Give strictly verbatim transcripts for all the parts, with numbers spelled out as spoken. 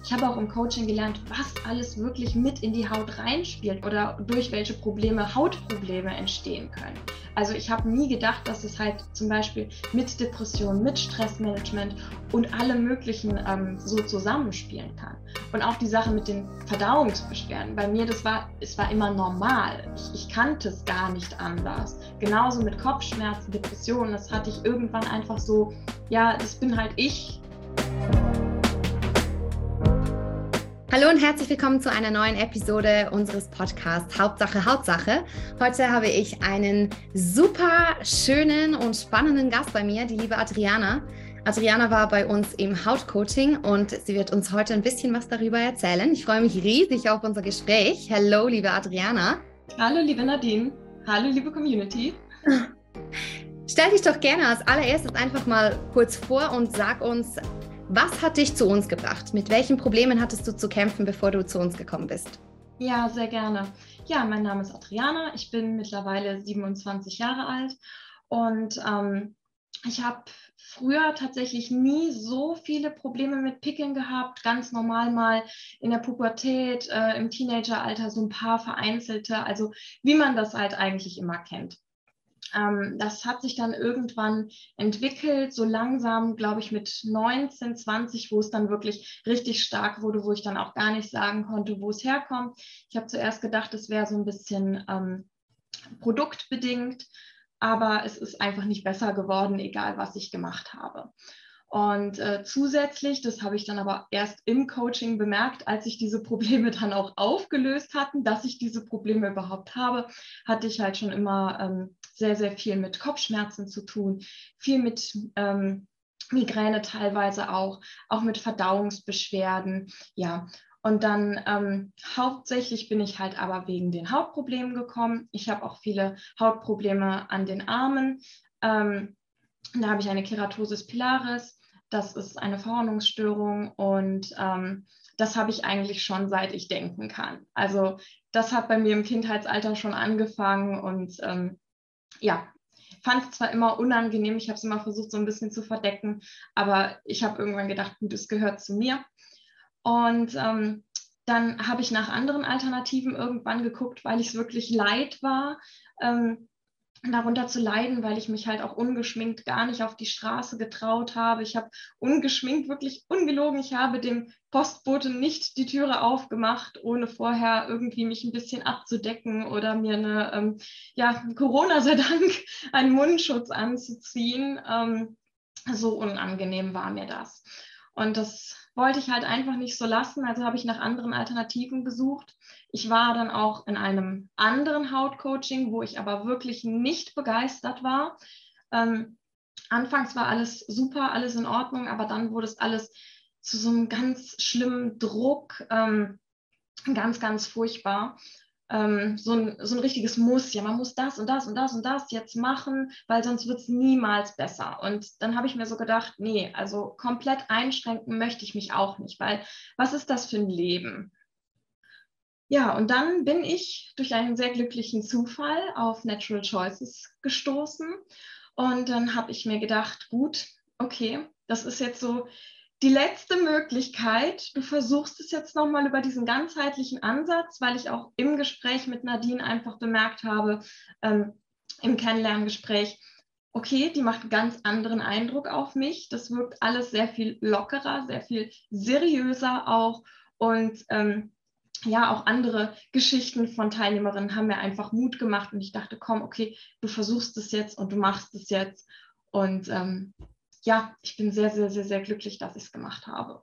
ich habe auch im Coaching gelernt, was alles wirklich mit in die Haut reinspielt oder durch welche Probleme Hautprobleme entstehen können. Also ich habe nie gedacht, dass es halt zum Beispiel mit Depression, mit Stressmanagement und allem Möglichen ähm, so zusammenspielen kann. Und auch die Sache mit den Verdauungsbeschwerden. Bei mir, das war, es war immer normal. Ich, ich kannte es gar nicht anders. Genauso mit Kopfschmerzen, Depressionen, das hatte ich irgendwann einfach so, ja, das bin halt ich. Hallo und herzlich willkommen zu einer neuen Episode unseres Podcasts Hauptsache Hautsache. Heute habe ich einen super schönen und spannenden Gast bei mir, die liebe Adriana. Adriana war bei uns im Hautcoaching und sie wird uns heute ein bisschen was darüber erzählen. Ich freue mich riesig auf unser Gespräch. Hallo, liebe Adriana. Hallo, liebe Nadine. Hallo, liebe Community. Stell dich doch gerne als allererstes einfach mal kurz vor und sag uns, was hat dich zu uns gebracht? Mit welchen Problemen hattest du zu kämpfen, bevor du zu uns gekommen bist? Ja, sehr gerne. Ja, mein Name ist Adriana. Ich bin mittlerweile siebenundzwanzig Jahre alt und ähm, ich habe früher tatsächlich nie so viele Probleme mit Pickeln gehabt. Ganz normal mal in der Pubertät, äh, im Teenageralter so ein paar vereinzelte, also wie man das halt eigentlich immer kennt. Ähm, das hat sich dann irgendwann entwickelt, so langsam, glaube ich, mit neunzehn, zwanzig, wo es dann wirklich richtig stark wurde, wo ich dann auch gar nicht sagen konnte, wo es herkommt. Ich habe zuerst gedacht, es wäre so ein bisschen ähm, produktbedingt, aber es ist einfach nicht besser geworden, egal was ich gemacht habe. Und äh, zusätzlich, das habe ich dann aber erst im Coaching bemerkt, als ich diese Probleme dann auch aufgelöst hatten, dass ich diese Probleme überhaupt habe, hatte ich halt schon immer ähm, sehr, sehr viel mit Kopfschmerzen zu tun, viel mit ähm, Migräne teilweise auch, auch mit Verdauungsbeschwerden, ja. Und dann ähm, hauptsächlich bin ich halt aber wegen den Hautproblemen gekommen. Ich habe auch viele Hautprobleme an den Armen. Ähm, da habe ich eine Keratosis pilaris. Das ist eine Verhornungsstörung und ähm, das habe ich eigentlich schon seit ich denken kann. Also das hat bei mir im Kindheitsalter schon angefangen und ähm, ja, fand es zwar immer unangenehm, ich habe es immer versucht so ein bisschen zu verdecken, aber ich habe irgendwann gedacht, gut, es gehört zu mir. Und ähm, dann habe ich nach anderen Alternativen irgendwann geguckt, weil ich es wirklich leid war, ähm, darunter zu leiden, weil ich mich halt auch ungeschminkt gar nicht auf die Straße getraut habe. Ich habe ungeschminkt, wirklich ungelogen, ich habe dem Postboten nicht die Türe aufgemacht, ohne vorher irgendwie mich ein bisschen abzudecken oder mir eine, ähm, ja, Corona sei Dank, einen Mundschutz anzuziehen. Ähm, so unangenehm war mir das. Und das wollte ich halt einfach nicht so lassen, also habe ich nach anderen Alternativen gesucht. Ich war dann auch in einem anderen Hautcoaching, wo ich aber wirklich nicht begeistert war. Ähm, anfangs war alles super, alles in Ordnung, aber dann wurde es alles zu so einem ganz schlimmen Druck, ähm, ganz, ganz furchtbar. Ähm, so, ein, so ein richtiges Muss, ja, man muss das und das und das und das jetzt machen, weil sonst wird es niemals besser. Und dann habe ich mir so gedacht, nee, also komplett einschränken möchte ich mich auch nicht, weil was ist das für ein Leben? Ja, und dann bin ich durch einen sehr glücklichen Zufall auf Natural Choices gestoßen. Und dann habe ich mir gedacht, gut, okay, das ist jetzt so die letzte Möglichkeit. Du versuchst es jetzt nochmal über diesen ganzheitlichen Ansatz, weil ich auch im Gespräch mit Nadine einfach bemerkt habe, ähm, im Kennenlerngespräch, okay, die macht einen ganz anderen Eindruck auf mich. Das wirkt alles sehr viel lockerer, sehr viel seriöser auch. Und ähm, ja, auch andere Geschichten von Teilnehmerinnen haben mir einfach Mut gemacht und ich dachte, komm, okay, du versuchst es jetzt und du machst es jetzt und ähm, ja, ich bin sehr, sehr, sehr, sehr glücklich, dass ich es gemacht habe.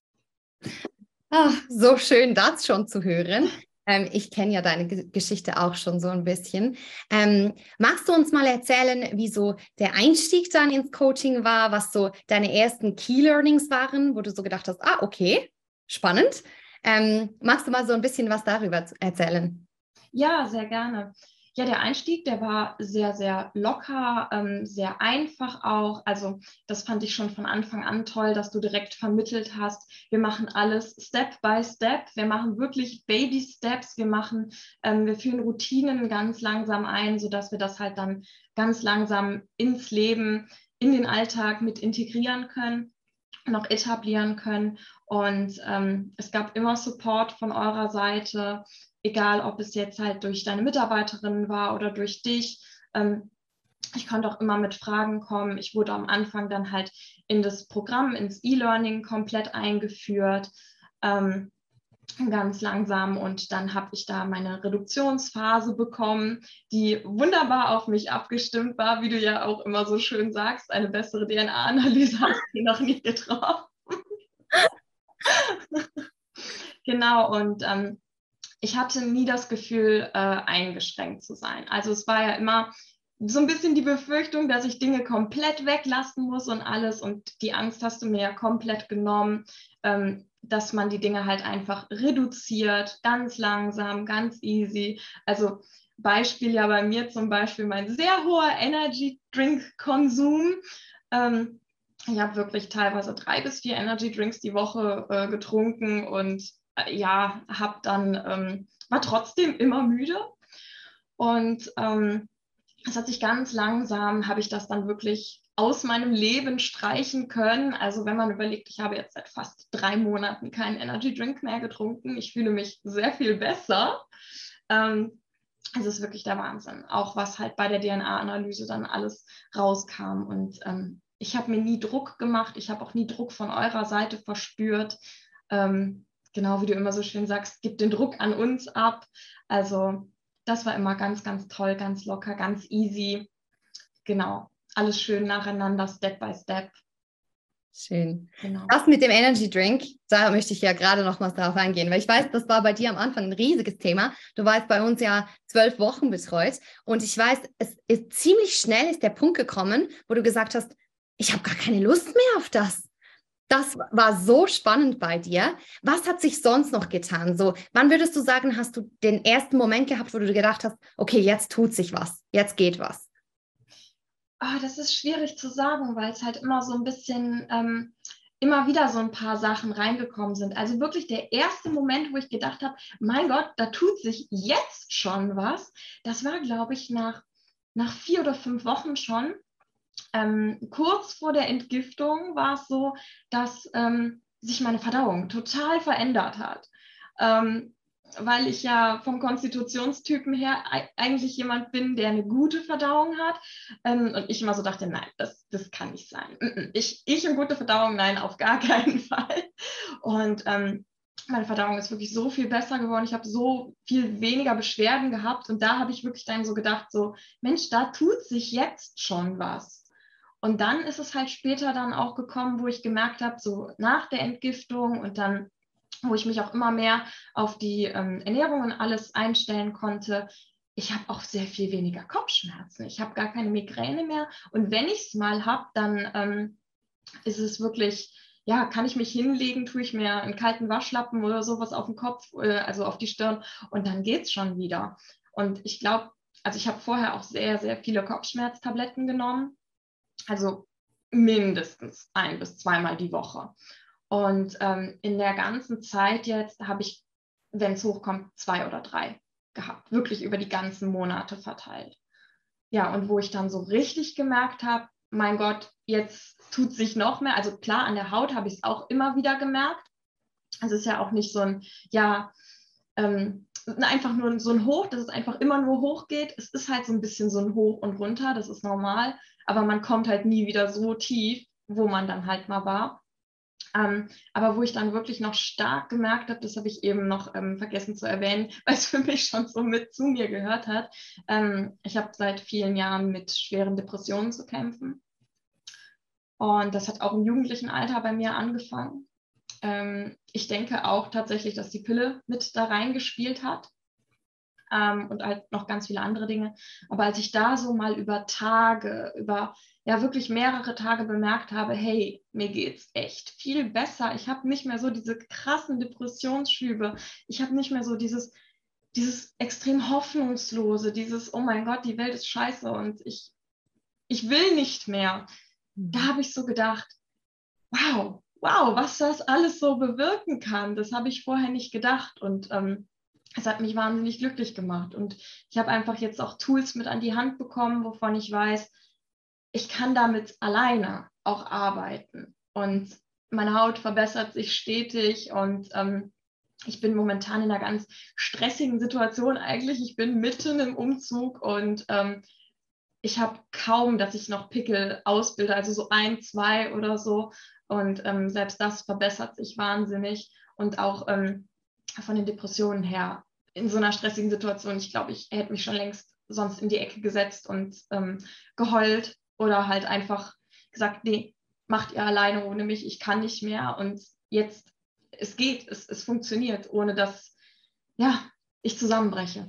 Ach, so schön, das schon zu hören. Ähm, ich kenne ja deine G- Geschichte auch schon so ein bisschen. Ähm, magst du uns mal erzählen, wie so der Einstieg dann ins Coaching war, was so deine ersten Key Learnings waren, wo du so gedacht hast, ah, okay, spannend. Ähm, magst du mal so ein bisschen was darüber erzählen? Ja, sehr gerne. Ja, der Einstieg, der war sehr, sehr locker, ähm, sehr einfach auch. Also das fand ich schon von Anfang an toll, dass du direkt vermittelt hast. Wir machen alles Step by Step. Wir machen wirklich Baby Steps. Wir machen, ähm, wir führen Routinen ganz langsam ein, sodass wir das halt dann ganz langsam ins Leben, in den Alltag mit integrieren können. noch etablieren können. Und ähm, es gab immer Support von eurer Seite, egal ob es jetzt halt durch deine Mitarbeiterinnen war oder durch dich. Ähm, ich konnte auch immer mit Fragen kommen. Ich wurde am Anfang dann halt in das Programm, ins E-Learning komplett eingeführt, ähm, ganz langsam. Und dann habe ich da meine Reduktionsphase bekommen, die wunderbar auf mich abgestimmt war, wie du ja auch immer so schön sagst. Eine bessere D N A-Analyse hast du noch nie getroffen. Genau, und ähm, ich hatte nie das Gefühl, äh, eingeschränkt zu sein. Also es war ja immer so ein bisschen die Befürchtung, dass ich Dinge komplett weglassen muss und alles. Und die Angst hast du mir ja komplett genommen, ähm, dass man die Dinge halt einfach reduziert, ganz langsam, ganz easy. Also Beispiel ja bei mir zum Beispiel mein sehr hoher Energy Drink Konsum. Ähm, ich habe wirklich teilweise drei bis vier Energy Drinks die Woche äh, getrunken und äh, ja, habe dann ähm, war trotzdem immer müde. Und ähm, es hat sich ganz langsam, habe ich das dann wirklich aus meinem Leben streichen können. Also wenn man überlegt, ich habe jetzt seit fast drei Monaten keinen Energy Drink mehr getrunken. Ich fühle mich sehr viel besser. Ähm, es ist wirklich der Wahnsinn, auch was halt bei der D N A-Analyse dann alles rauskam. Und ähm, ich habe mir nie Druck gemacht, ich habe auch nie Druck von eurer Seite verspürt. Ähm, genau wie du immer so schön sagst, gib den Druck an uns ab. Also das war immer ganz, ganz toll, ganz locker, ganz easy. Genau, alles schön nacheinander, Step by Step. Schön. Genau. Das mit dem Energy Drink, da möchte ich ja gerade nochmals darauf eingehen, weil ich weiß, das war bei dir am Anfang ein riesiges Thema. Du warst bei uns ja zwölf Wochen betreut und ich weiß, es ist ziemlich schnell ist der Punkt gekommen, wo du gesagt hast, ich habe gar keine Lust mehr auf das. Das war so spannend bei dir. Was hat sich sonst noch getan? So, wann würdest du sagen, hast du den ersten Moment gehabt, wo du gedacht hast, okay, jetzt tut sich was, jetzt geht was? Oh, das ist schwierig zu sagen, weil es halt immer so ein bisschen, ähm, immer wieder so ein paar Sachen reingekommen sind. Also wirklich der erste Moment, wo ich gedacht habe, mein Gott, da tut sich jetzt schon was. Das war, glaube ich, nach, nach vier oder fünf Wochen schon. Ähm, kurz vor der Entgiftung war es so, dass ähm, sich meine Verdauung total verändert hat. Ähm, weil ich ja vom Konstitutionstypen her eigentlich jemand bin, der eine gute Verdauung hat. Ähm, und ich immer so dachte, nein, das, das kann nicht sein. Ich, ich und gute Verdauung, nein, auf gar keinen Fall. Und ähm, meine Verdauung ist wirklich so viel besser geworden. Ich habe so viel weniger Beschwerden gehabt. Und da habe ich wirklich dann so gedacht, so, Mensch, da tut sich jetzt schon was. Und dann ist es halt später dann auch gekommen, wo ich gemerkt habe, so nach der Entgiftung und dann, wo ich mich auch immer mehr auf die ähm, Ernährung und alles einstellen konnte, ich habe auch sehr viel weniger Kopfschmerzen. Ich habe gar keine Migräne mehr. Und wenn ich es mal habe, dann ähm, ist es wirklich, ja, kann ich mich hinlegen, tue ich mir einen kalten Waschlappen oder sowas auf den Kopf, äh, also auf die Stirn und dann geht es schon wieder. Und ich glaube, also ich habe vorher auch sehr, sehr viele Kopfschmerztabletten genommen, also mindestens ein bis zweimal die Woche. Und ähm, in der ganzen Zeit jetzt habe ich, wenn es hochkommt, zwei oder drei gehabt, wirklich über die ganzen Monate verteilt. Ja, und wo ich dann so richtig gemerkt habe, mein Gott, jetzt tut sich noch mehr. Also klar, an der Haut habe ich es auch immer wieder gemerkt. Es ist ja auch nicht so ein, ja, ähm, einfach nur so ein Hoch, dass es einfach immer nur hoch geht. Es ist halt so ein bisschen so ein Hoch und runter, das ist normal, aber man kommt halt nie wieder so tief, wo man dann halt mal war. Ähm, aber wo ich dann wirklich noch stark gemerkt habe, das habe ich eben noch ähm, vergessen zu erwähnen, weil es für mich schon so mit zu mir gehört hat. Ähm, ich habe seit vielen Jahren mit schweren Depressionen zu kämpfen. Und das hat auch im jugendlichen Alter bei mir angefangen. Ähm, ich denke auch tatsächlich, dass die Pille mit da reingespielt hat. Ähm, und halt noch ganz viele andere Dinge. Aber als ich da so mal über Tage, über ja wirklich mehrere Tage bemerkt habe, hey, mir geht's echt viel besser. Ich habe nicht mehr so diese krassen Depressionsschübe. Ich habe nicht mehr so dieses, dieses extrem hoffnungslose, dieses, oh mein Gott, die Welt ist scheiße und ich, ich will nicht mehr. Da habe ich so gedacht, wow, wow, was das alles so bewirken kann, das habe ich vorher nicht gedacht. Und ähm, es hat mich wahnsinnig glücklich gemacht. Und ich habe einfach jetzt auch Tools mit an die Hand bekommen, wovon ich weiß, ich kann damit alleine auch arbeiten. Und meine Haut verbessert sich stetig und ähm, ich bin momentan in einer ganz stressigen Situation eigentlich. Ich bin mitten im Umzug und ähm, ich habe kaum, dass ich noch Pickel ausbilde, also so ein, zwei oder so. Und ähm, selbst das verbessert sich wahnsinnig. Und auch ähm, von den Depressionen her, in so einer stressigen Situation, ich glaube, ich hätte mich schon längst sonst in die Ecke gesetzt und ähm, geheult oder halt einfach gesagt, nee, macht ihr alleine ohne mich, ich kann nicht mehr. Und jetzt, es geht, es, es funktioniert, ohne dass ja, ich zusammenbreche.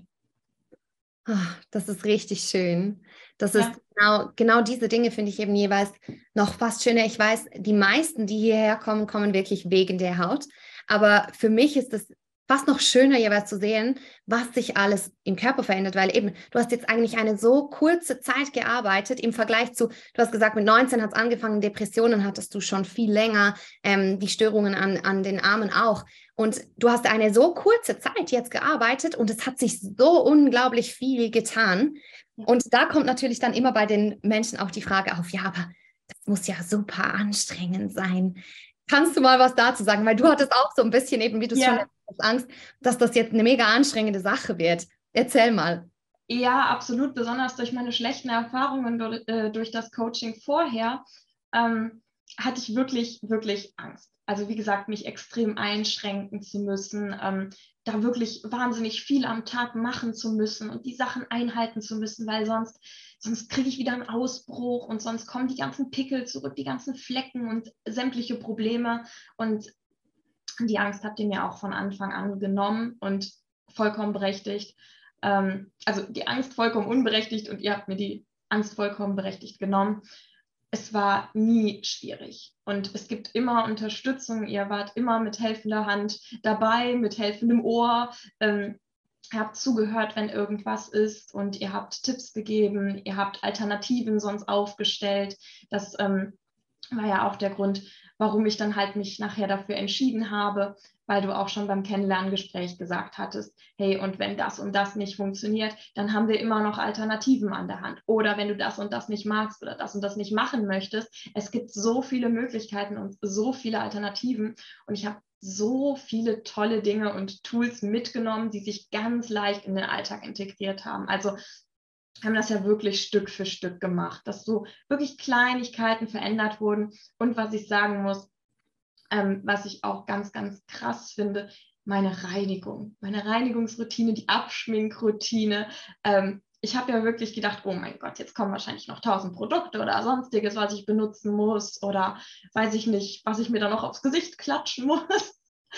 Ah, das ist richtig schön. Das ist Ja. genau, genau diese Dinge finde ich eben jeweils noch fast schöner. Ich weiß, die meisten, die hierher kommen, kommen wirklich wegen der Haut. Aber für mich ist es fast noch schöner, jeweils zu sehen, was sich alles im Körper verändert, weil eben, du hast jetzt eigentlich eine so kurze Zeit gearbeitet im Vergleich zu, du hast gesagt, mit neunzehn hat es angefangen, Depressionen hattest du schon viel länger, ähm, die Störungen an, an den Armen auch. Und du hast eine so kurze Zeit jetzt gearbeitet und es hat sich so unglaublich viel getan. Und da kommt natürlich dann immer bei den Menschen auch die Frage auf, ja, aber das muss ja super anstrengend sein. Kannst du mal was dazu sagen? Weil du hattest auch so ein bisschen eben, wie du es schon Ja. hast, Angst, dass das jetzt eine mega anstrengende Sache wird. Erzähl mal. Ja, absolut, besonders durch meine schlechten Erfahrungen durch, äh, durch das Coaching vorher, ähm, hatte ich wirklich, wirklich Angst. Also wie gesagt, mich extrem einschränken zu müssen, ähm, da wirklich wahnsinnig viel am Tag machen zu müssen und die Sachen einhalten zu müssen, weil sonst, sonst kriege ich wieder einen Ausbruch und sonst kommen die ganzen Pickel zurück, die ganzen Flecken und sämtliche Probleme. Und die Angst habt ihr mir auch von Anfang an genommen und vollkommen berechtigt. Ähm, also die Angst vollkommen unberechtigt und ihr habt mir die Angst vollkommen berechtigt genommen. Es war nie schwierig und es gibt immer Unterstützung. Ihr wart immer mit helfender Hand dabei, mit helfendem Ohr. Ähm, ihr habt zugehört, wenn irgendwas ist und ihr habt Tipps gegeben. Ihr habt Alternativen sonst aufgestellt. Das ähm, war ja auch der Grund, warum ich dann halt mich nachher dafür entschieden habe, weil du auch schon beim Kennenlerngespräch gesagt hattest, hey, und wenn das und das nicht funktioniert, dann haben wir immer noch Alternativen an der Hand. Oder wenn du das und das nicht magst oder das und das nicht machen möchtest, es gibt so viele Möglichkeiten und so viele Alternativen. Und ich habe so viele tolle Dinge und Tools mitgenommen, die sich ganz leicht in den Alltag integriert haben. Also haben das ja wirklich Stück für Stück gemacht, dass so wirklich Kleinigkeiten verändert wurden. Und was ich sagen muss, ähm, was ich auch ganz, ganz krass finde, meine Reinigung, meine Reinigungsroutine, die Abschminkroutine. Ähm, ich habe ja wirklich gedacht, oh mein Gott, jetzt kommen wahrscheinlich noch tausend Produkte oder sonstiges, was ich benutzen muss oder weiß ich nicht, was ich mir da noch aufs Gesicht klatschen muss.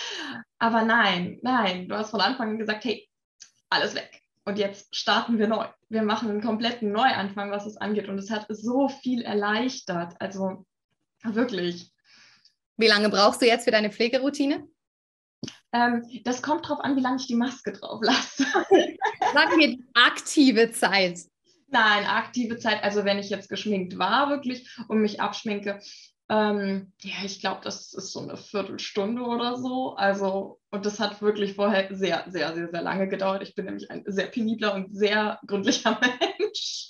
Aber nein, nein, du hast von Anfang an gesagt, hey, alles weg. Und jetzt starten wir neu. Wir machen einen kompletten Neuanfang, was es angeht. Und es hat so viel erleichtert. Also wirklich. Wie lange brauchst du jetzt für deine Pflegeroutine? Ähm, das kommt drauf an, wie lange ich die Maske drauf lasse. Okay. Sagen wir die aktive Zeit. Nein, aktive Zeit, also wenn ich jetzt geschminkt war, wirklich, und mich abschminke, ähm, ja, ich glaube, das ist so eine Viertelstunde oder so. Also, und das hat wirklich vorher sehr, sehr, sehr, sehr lange gedauert. Ich bin nämlich ein sehr penibler und sehr gründlicher Mensch.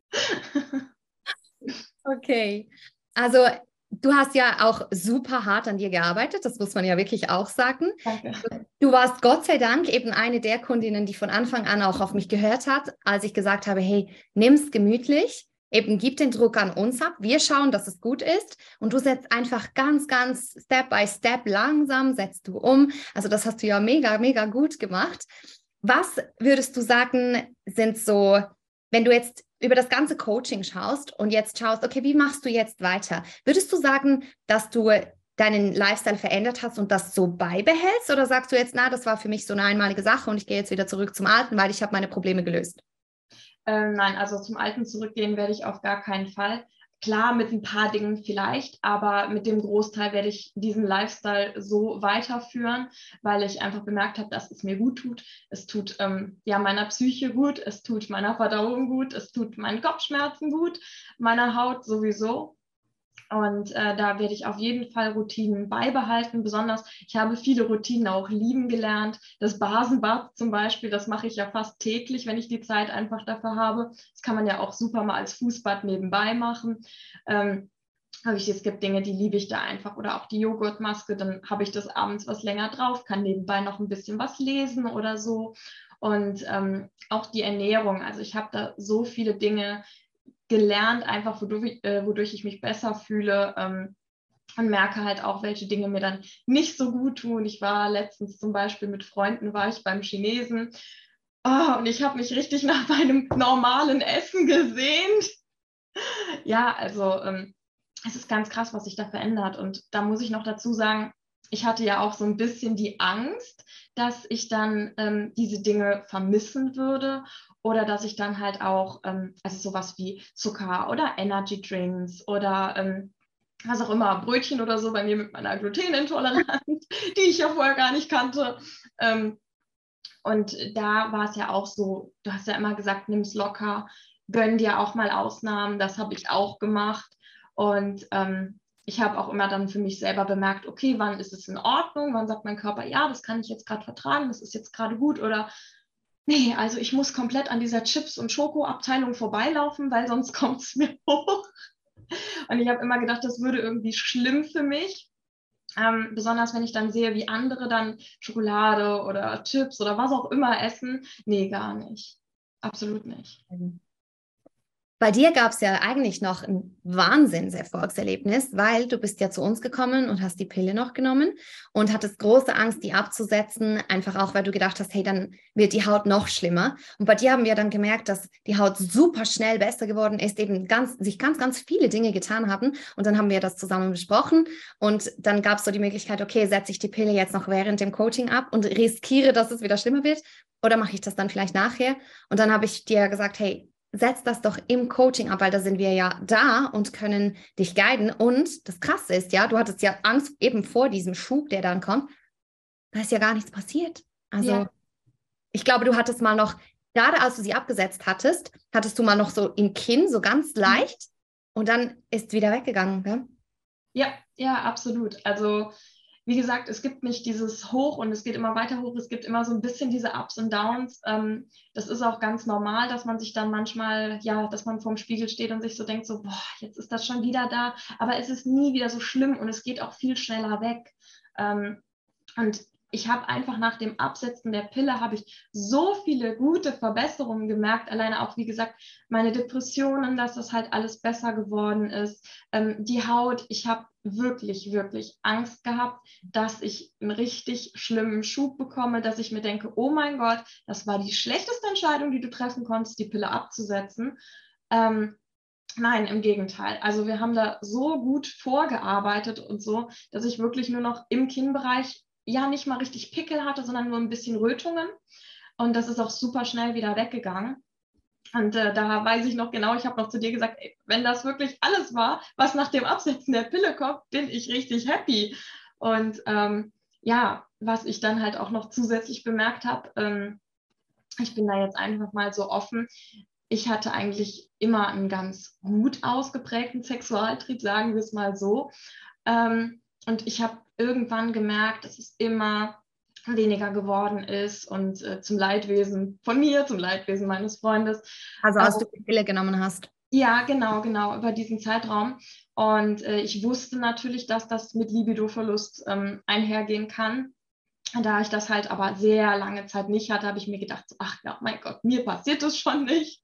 Okay. Also du hast ja auch super hart an dir gearbeitet, das muss man ja wirklich auch sagen. Danke. Du warst Gott sei Dank eben eine der Kundinnen, die von Anfang an auch auf mich gehört hat, als ich gesagt habe, hey, nimm's gemütlich, eben gib den Druck an uns ab, wir schauen, dass es gut ist und du setzt einfach ganz, ganz Step by Step langsam, setzt du um. Also das hast du ja mega, mega gut gemacht. Was würdest du sagen, sind so, wenn du jetzt über das ganze Coaching schaust und jetzt schaust, okay, wie machst du jetzt weiter? Würdest du sagen, dass du deinen Lifestyle verändert hast und das so beibehältst? Oder sagst du jetzt, na, das war für mich so eine einmalige Sache und ich gehe jetzt wieder zurück zum Alten, weil ich habe meine Probleme gelöst? Ähm, nein, also zum Alten zurückgehen werde ich auf gar keinen Fall. Klar, mit ein paar Dingen vielleicht, aber mit dem Großteil werde ich diesen Lifestyle so weiterführen, weil ich einfach bemerkt habe, dass es mir gut tut. Es tut ähm, ja meiner Psyche gut, es tut meiner Verdauung gut, es tut meinen Kopfschmerzen gut, meiner Haut sowieso. Und äh, da werde ich auf jeden Fall Routinen beibehalten. Besonders, ich habe viele Routinen auch lieben gelernt. Das Basenbad zum Beispiel, das mache ich ja fast täglich, wenn ich die Zeit einfach dafür habe. Das kann man ja auch super mal als Fußbad nebenbei machen. Ähm, Aber ich, es gibt Dinge, die liebe ich da einfach. Oder auch die Joghurtmaske, dann habe ich das abends was länger drauf, kann nebenbei noch ein bisschen was lesen oder so. Und ähm, auch die Ernährung. Also ich habe da so viele Dinge gelernt, einfach wodurch, äh, wodurch ich mich besser fühle. Ähm, und merke halt auch, welche Dinge mir dann nicht so gut tun. Ich war letztens zum Beispiel mit Freunden, war ich beim Chinesen. Oh, und ich habe mich richtig nach meinem normalen Essen gesehnt. Ja, also ähm, es ist ganz krass, was sich da verändert. Und da muss ich noch dazu sagen, ich hatte ja auch so ein bisschen die Angst, dass ich dann ähm, diese Dinge vermissen würde oder dass ich dann halt auch, ähm, also sowas wie Zucker oder Energy Drinks oder ähm, was auch immer, Brötchen oder so, bei mir mit meiner Glutenintoleranz, die ich ja vorher gar nicht kannte. Ähm, und da war es ja auch so, du hast ja immer gesagt, nimm es locker, gönn dir auch mal Ausnahmen, das habe ich auch gemacht. Und ähm, ich habe auch immer dann für mich selber bemerkt, okay, wann ist es in Ordnung, wann sagt mein Körper, ja, das kann ich jetzt gerade vertragen, das ist jetzt gerade gut oder nee, also ich muss komplett an dieser Chips- und Schoko-Abteilung vorbeilaufen, weil sonst kommt es mir hoch. Und ich habe immer gedacht, das würde irgendwie schlimm für mich. Ähm, besonders wenn ich dann sehe, wie andere dann Schokolade oder Chips oder was auch immer essen. Nee, gar nicht. Absolut nicht. Bei dir gab es ja eigentlich noch ein Wahnsinnserfolgserlebnis, weil du bist ja zu uns gekommen und hast die Pille noch genommen und hattest große Angst, die abzusetzen, einfach auch, weil du gedacht hast, hey, dann wird die Haut noch schlimmer. Und bei dir haben wir dann gemerkt, dass die Haut super schnell besser geworden ist, eben ganz, sich ganz, ganz viele Dinge getan haben. Und dann haben wir das zusammen besprochen und dann gab es so die Möglichkeit, okay, setze ich die Pille jetzt noch während dem Coaching ab und riskiere, dass es wieder schlimmer wird oder mache ich das dann vielleicht nachher? Und dann habe ich dir gesagt, hey, setz das doch im Coaching ab, weil da sind wir ja da und können dich guiden. Und das Krasse ist ja, du hattest ja Angst eben vor diesem Schub, der dann kommt. Da ist ja gar nichts passiert. Also Ja. ich glaube, du hattest mal noch, gerade als du sie abgesetzt hattest, hattest du mal noch so im Kinn, so ganz leicht und dann ist wieder weggegangen. Gell? Ja, ja, absolut. Also wie gesagt, es gibt nicht dieses Hoch und es geht immer weiter hoch. Es gibt immer so ein bisschen diese Ups und Downs. Ähm, das ist auch ganz normal, dass man sich dann manchmal, ja, dass man vorm Spiegel steht und sich so denkt, so, boah, jetzt ist das schon wieder da. Aber es ist nie wieder so schlimm und es geht auch viel schneller weg. Ähm, und ich habe einfach nach dem Absetzen der Pille habe ich so viele gute Verbesserungen gemerkt. Alleine auch, wie gesagt, meine Depressionen, dass das halt alles besser geworden ist. Ähm, die Haut, ich habe wirklich, wirklich Angst gehabt, dass ich einen richtig schlimmen Schub bekomme, dass ich mir denke, oh mein Gott, das war die schlechteste Entscheidung, die du treffen konntest, die Pille abzusetzen. Ähm, Nein, im Gegenteil. Also wir haben da so gut vorgearbeitet und so, dass ich wirklich nur noch im Kinnbereich ja nicht mal richtig Pickel hatte, sondern nur ein bisschen Rötungen. Und das ist auch super schnell wieder weggegangen. Und äh, da weiß ich noch genau, ich habe noch zu dir gesagt, ey, wenn das wirklich alles war, was nach dem Absetzen der Pille kommt, bin ich richtig happy. Und ähm, ja, was ich dann halt auch noch zusätzlich bemerkt habe, ähm, ich bin da jetzt einfach mal so offen, ich hatte eigentlich immer einen ganz gut ausgeprägten Sexualtrieb, sagen wir es mal so. Ähm, und ich habe irgendwann gemerkt, dass es immer weniger geworden ist und äh, zum Leidwesen von mir, zum Leidwesen meines Freundes. Also Äh, als du die Pille genommen hast. ja, genau, genau, über diesen Zeitraum. Und äh, ich wusste natürlich, dass das mit Libidoverlust ähm, einhergehen kann. Da ich das halt aber sehr lange Zeit nicht hatte, habe ich mir gedacht, so, ach ja, mein Gott, mir passiert das schon nicht.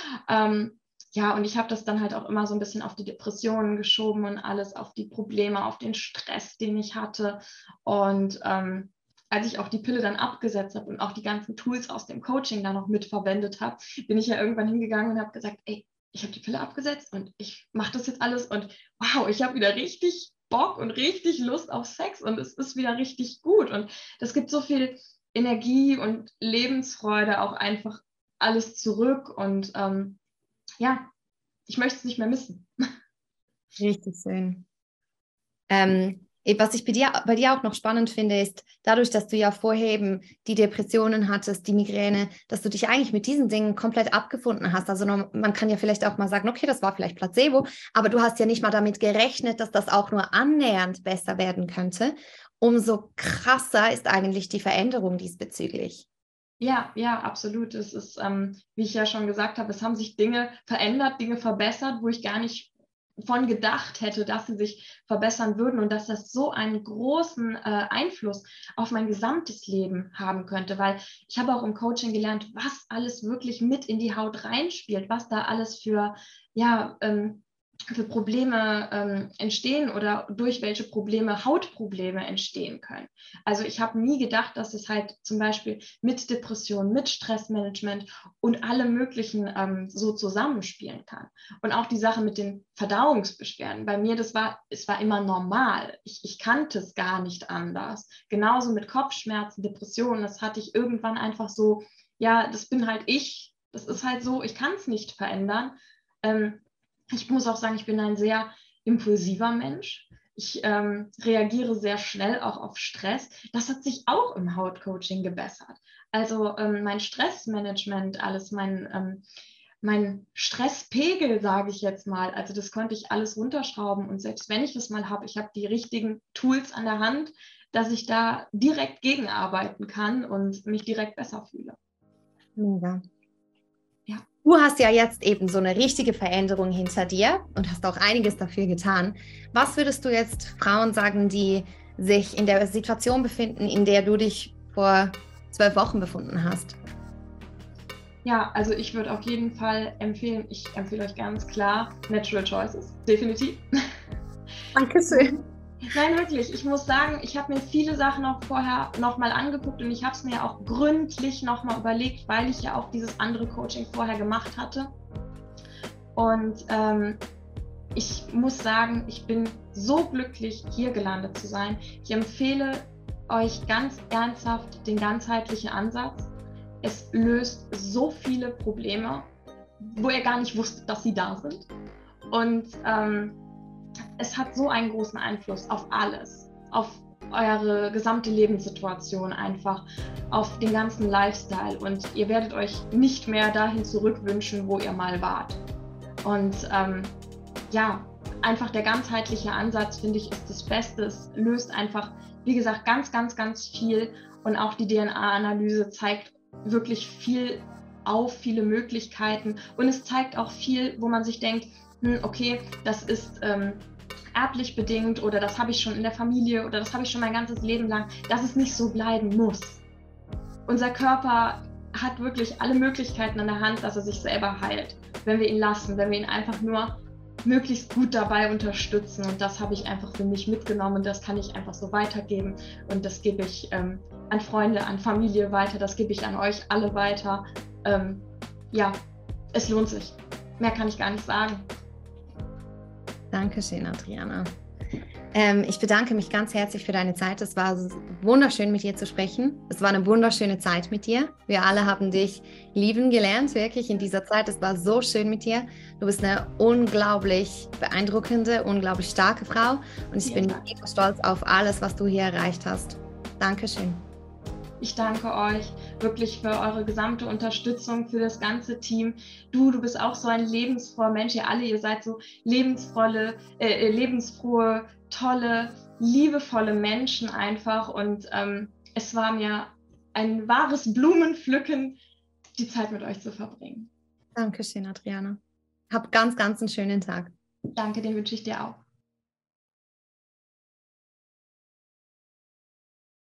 Ähm, ja, und ich habe das dann halt auch immer so ein bisschen auf die Depressionen geschoben und alles auf die Probleme, auf den Stress, den ich hatte. Und ähm, als ich auch die Pille dann abgesetzt habe und auch die ganzen Tools aus dem Coaching da noch mitverwendet habe, bin ich ja irgendwann hingegangen und habe gesagt, ey, ich habe die Pille abgesetzt und ich mache das jetzt alles und wow, ich habe wieder richtig Bock und richtig Lust auf Sex und es ist wieder richtig gut und das gibt so viel Energie und Lebensfreude auch einfach alles zurück und ähm, ja, ich möchte es nicht mehr missen. Richtig schön. Ähm, was ich bei dir, bei dir auch noch spannend finde, ist, dadurch, dass du ja vorher eben die Depressionen hattest, die Migräne, dass du dich eigentlich mit diesen Dingen komplett abgefunden hast. Also man kann ja vielleicht auch mal sagen, okay, das war vielleicht Placebo, aber du hast ja nicht mal damit gerechnet, dass das auch nur annähernd besser werden könnte. Umso krasser ist eigentlich die Veränderung diesbezüglich. Ja, ja, absolut. Es ist, ähm, wie ich ja schon gesagt habe, es haben sich Dinge verändert, Dinge verbessert, wo ich gar nicht von gedacht hätte, dass sie sich verbessern würden und dass das so einen großen äh, Einfluss auf mein gesamtes Leben haben könnte, weil ich habe auch im Coaching gelernt, was alles wirklich mit in die Haut reinspielt, was da alles für, ja, ähm, für Probleme ähm, entstehen oder durch welche Probleme Hautprobleme entstehen können. Also ich habe nie gedacht, dass es halt zum Beispiel mit Depression, mit Stressmanagement und allem Möglichen ähm, so zusammenspielen kann. Und auch die Sache mit den Verdauungsbeschwerden. Bei mir, das war, es war immer normal. Ich, ich kannte es gar nicht anders. Genauso mit Kopfschmerzen, Depressionen, das hatte ich irgendwann einfach so, ja, das bin halt ich, das ist halt so, ich kann es nicht verändern. Ähm, Ich muss auch sagen, ich bin ein sehr impulsiver Mensch. Ich ähm, reagiere sehr schnell auch auf Stress. Das hat sich auch im Hautcoaching gebessert. Also ähm, mein Stressmanagement, alles, mein, ähm, mein Stresspegel, sage ich jetzt mal, also das konnte ich alles runterschrauben. Und selbst wenn ich das mal habe, ich habe die richtigen Tools an der Hand, dass ich da direkt gegenarbeiten kann und mich direkt besser fühle. Mega. Ja. Du hast ja jetzt eben so eine richtige Veränderung hinter dir und hast auch einiges dafür getan. Was würdest du jetzt Frauen sagen, die sich in der Situation befinden, in der du dich vor zwölf Wochen befunden hast? Ja, also ich würde auf jeden Fall empfehlen, ich empfehle euch ganz klar Natural Choices, definitiv. Dankeschön. Nein, wirklich. Ich muss sagen, ich habe mir viele Sachen auch vorher nochmal angeguckt und ich habe es mir auch gründlich nochmal überlegt, weil ich ja auch dieses andere Coaching vorher gemacht hatte. Und ähm, ich muss sagen, ich bin so glücklich, hier gelandet zu sein. Ich empfehle euch ganz ernsthaft den ganzheitlichen Ansatz. Es löst so viele Probleme, wo ihr gar nicht wusstet, dass sie da sind. Und ähm, es hat so einen großen Einfluss auf alles, auf eure gesamte Lebenssituation einfach, auf den ganzen Lifestyle und ihr werdet euch nicht mehr dahin zurückwünschen, wo ihr mal wart. Und ähm, ja, einfach der ganzheitliche Ansatz, finde ich, ist das Beste. Es löst einfach, wie gesagt, ganz, ganz, ganz viel und auch die D N A-Analyse zeigt wirklich viel auf, viele Möglichkeiten und es zeigt auch viel, wo man sich denkt, hm, okay, das ist ähm, erblich bedingt oder das habe ich schon in der Familie oder das habe ich schon mein ganzes Leben lang, dass es nicht so bleiben muss. Unser Körper hat wirklich alle Möglichkeiten an der Hand, dass er sich selber heilt, wenn wir ihn lassen, wenn wir ihn einfach nur möglichst gut dabei unterstützen. Und das habe ich einfach für mich mitgenommen und das kann ich einfach so weitergeben und das gebe ich ähm, an Freunde, an Familie weiter, das gebe ich an euch alle weiter. Ähm, ja, es lohnt sich. Mehr kann ich gar nicht sagen. Dankeschön, Adriana. Ähm, ich bedanke mich ganz herzlich für deine Zeit. Es war wunderschön, mit dir zu sprechen. Es war eine wunderschöne Zeit mit dir. Wir alle haben dich lieben gelernt, wirklich in dieser Zeit. Es war so schön mit dir. Du bist eine unglaublich beeindruckende, unglaublich starke Frau. Und ich ja, bin mega stolz auf alles, was du hier erreicht hast. Dankeschön. Ich danke euch wirklich für eure gesamte Unterstützung, für das ganze Team. Du, du bist auch so ein lebensfroher Mensch. Ihr alle, ihr seid so lebensvolle, äh, lebensfrohe, tolle, liebevolle Menschen einfach. Und ähm, es war mir ein wahres Blumenpflücken, die Zeit mit euch zu verbringen. Dankeschön, Adriana. Hab ganz, ganz einen schönen Tag. Danke, den wünsche ich dir auch.